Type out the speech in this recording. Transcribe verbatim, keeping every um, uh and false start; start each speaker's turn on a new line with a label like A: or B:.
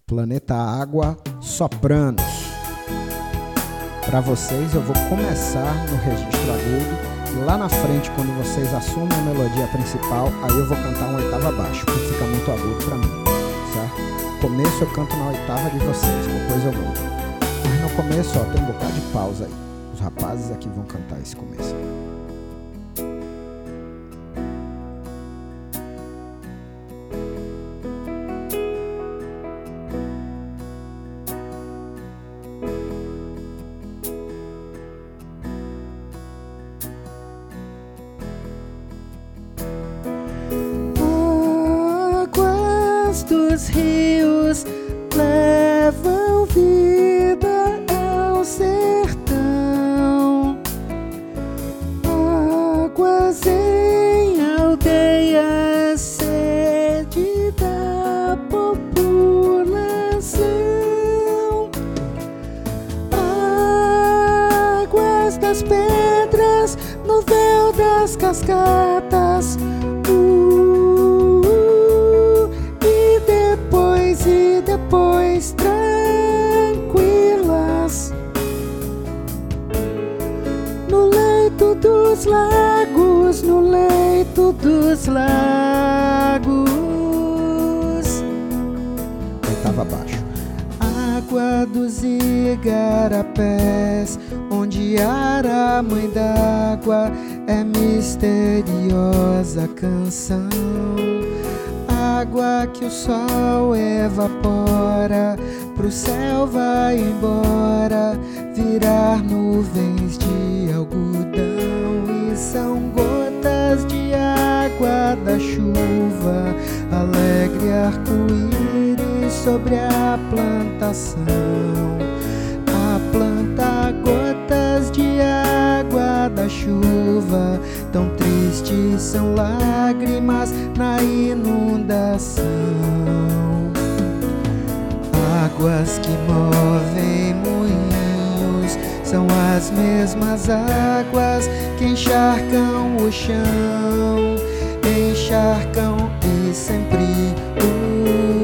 A: Planeta Água Sopranos. Para vocês eu vou começar no registro agudo e lá na frente, quando vocês assumem a melodia principal, aí eu vou cantar uma oitava abaixo, porque fica muito agudo para mim, certo? No começo eu canto na oitava de vocês, depois eu mudo. Mas no começo, ó, tem um bocado de pausa aí. Os rapazes aqui vão cantar esse começo.
B: Dos rios levam vida ao sertão, águas em aldeias, sede da população, águas das pedras no véu das cascatas. E depois tranquilas no leito dos lagos, no leito dos lagos.
A: Oitava abaixo.
B: Água dos igarapés, onde Ara, mãe d'água, é misteriosa canção. Água que o sol evapora, pro céu vai embora, virar nuvens de algodão. E são gotas de água da chuva, alegre arco-íris sobre a plantação. A planta, gotas de água da chuva, tão tristes são lágrimas na inundação. Águas que movem moinhos são as mesmas águas que encharcam o chão, encharcam e sempre o